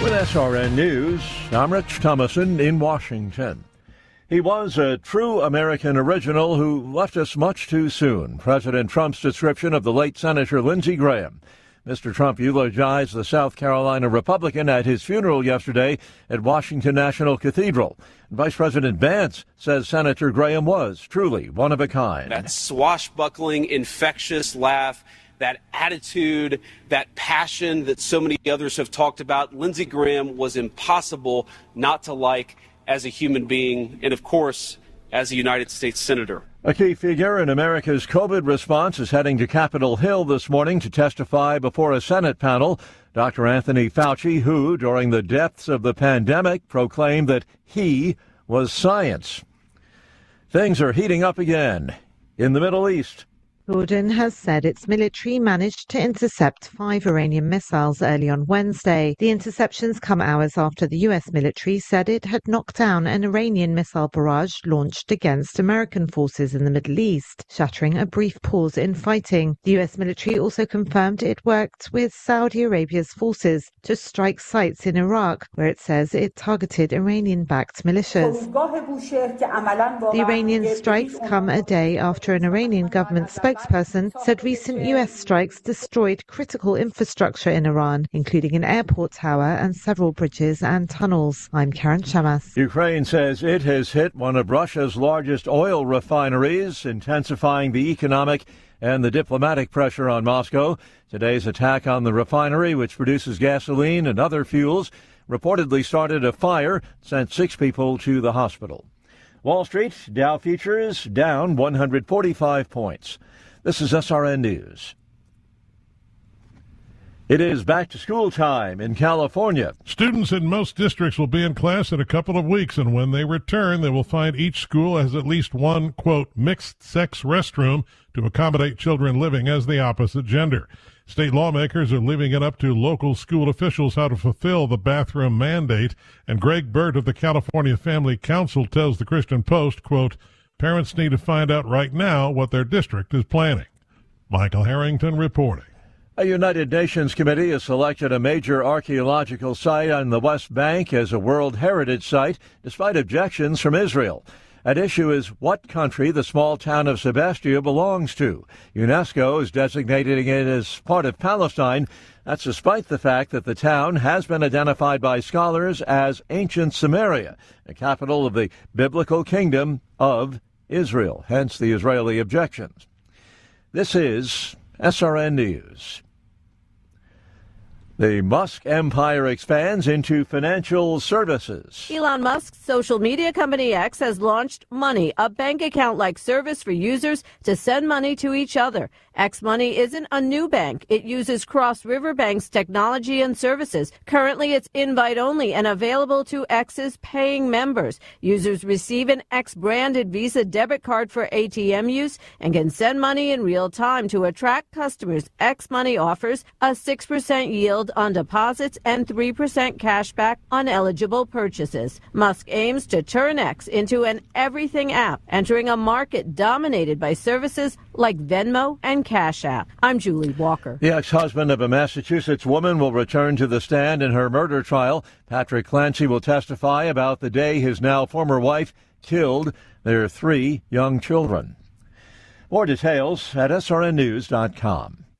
With SRN News, I'm Rich Thomason in Washington. He was a true American original who left us much too soon. President Trump's description of the late Senator Lindsey Graham. Mr. Trump eulogized the South Carolina Republican at his funeral yesterday at Washington National Cathedral. Vice President Vance says Senator Graham was truly one of a kind. That swashbuckling, infectious laugh, that attitude, that passion that so many others have talked about. Lindsey Graham was impossible not to like as a human being and, of course, as a United States Senator. A key figure in America's COVID response is heading to Capitol Hill this morning to testify before a Senate panel. Dr. Anthony Fauci, who, during the depths of the pandemic, proclaimed that he was science. Things are heating up again in the Middle East. Jordan has said its military managed to intercept 5 Iranian missiles early on Wednesday. The interceptions come hours after the U.S. military said it had knocked down an Iranian missile barrage launched against American forces in the Middle East, shattering a brief pause in fighting. The U.S. military also confirmed it worked with Saudi Arabia's forces to strike sites in Iraq, where it says it targeted Iranian-backed militias. The Iranian strikes come a day after an Iranian government spokesperson said recent U.S. strikes destroyed critical infrastructure in Iran, including an airport tower and several bridges and tunnels. I'm Karen Chamas. Ukraine says it has hit one of Russia's largest oil refineries, intensifying the economic and the diplomatic pressure on Moscow. Today's attack on the refinery, which produces gasoline and other fuels, reportedly started a fire, sent 6 people to the hospital. Wall Street, Dow futures down 145 points. This is SRN News. It is back to school time in California. Students in most districts will be in class in a couple of weeks, and when they return, they will find each school has at least one, quote, mixed-sex restroom to accommodate children living as the opposite gender. State lawmakers are leaving it up to local school officials how to fulfill the bathroom mandate, and Greg Burt of the California Family Council tells the Christian Post, quote, parents need to find out right now what their district is planning. Michael Harrington reporting. A United Nations committee has selected a major archaeological site on the West Bank as a World Heritage Site, despite objections from Israel. At issue is what country the small town of Sebastia belongs to. UNESCO is designating it as part of Palestine. That's despite the fact that the town has been identified by scholars as ancient Samaria, the capital of the biblical kingdom of Israel, hence the Israeli objections. This is SRN News. The Musk empire expands into financial services. Elon Musk's social media company X has launched Money, a bank account-like service for users to send money to each other. X Money isn't a new bank. It uses Cross River Bank's technology and services. Currently, it's invite-only and available to X's paying members. Users receive an X-branded Visa debit card for ATM use and can send money in real time to attract customers. X Money offers a 6% yield on deposits and 3% cash back on eligible purchases. Musk aims to turn X into an everything app, entering a market dominated by services like Venmo and Cash App. I'm Julie Walker. The ex-husband of a Massachusetts woman will return to the stand in her murder trial. Patrick Clancy will testify about the day his now former wife killed their 3 young children. More details at srnnews.com.